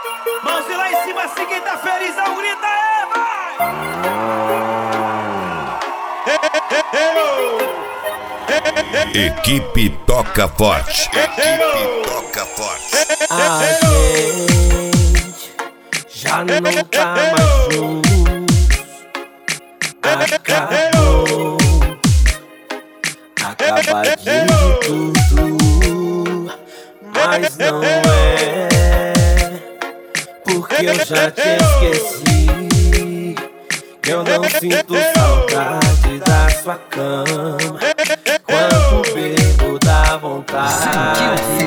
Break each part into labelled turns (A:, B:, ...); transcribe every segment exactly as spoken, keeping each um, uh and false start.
A: Mãozinha lá em cima, assim quem tá felizão, grita aí,
B: vai! Equipe Toca Forte. Equipe Toca Forte.
C: A gente já não tá mais juntos. Acabou, acabadinho de tudo. Mas não é porque eu já te esqueci. Eu não sinto saudade da sua cama. Quando bebo dá vontade.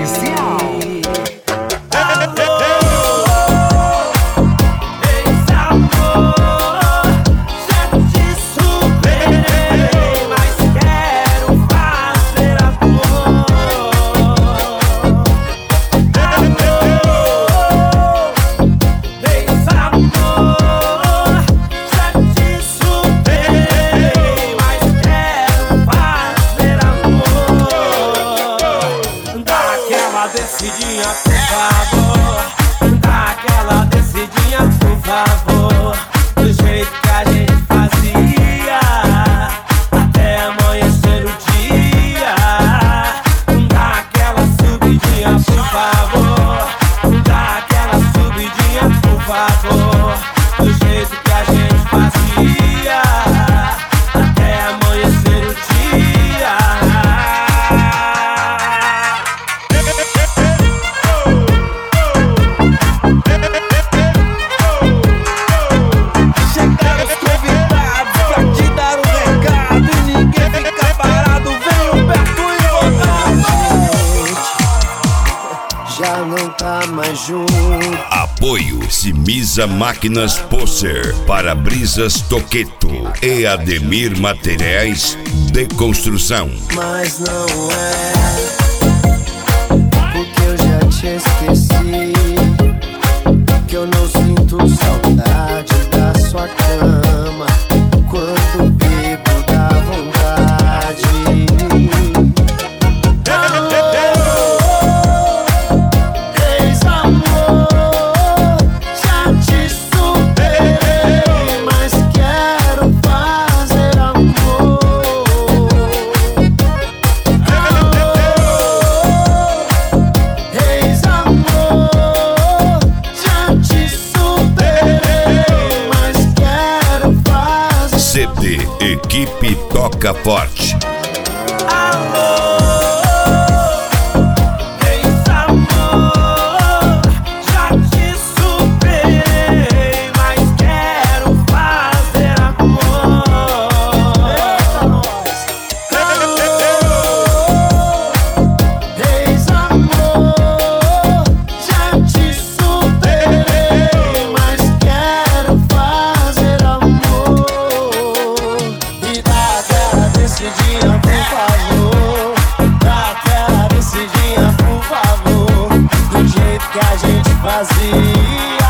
C: Descidinha, por favor, dá aquela descidinha, por favor, do jeito que a gente fazia, até amanhecer o dia. Dá aquela subidinha, por favor, dá aquela subidinha, por favor, do jeito que a gente fazia, até amanhecer o dia. Já não tá mais junto.
B: Apoio Simisa Máquinas Poser, Para-Brisas Toqueto e Ademir Materiais de Construção.
C: Mas não é porque eu já te esqueci, que eu não sinto saudade da sua cama. Quando bebo dá vontade.
B: C D Equipe Toca Forte.
C: Descidinha, por favor, dá aquela descidinha, por favor, do jeito que a gente fazia.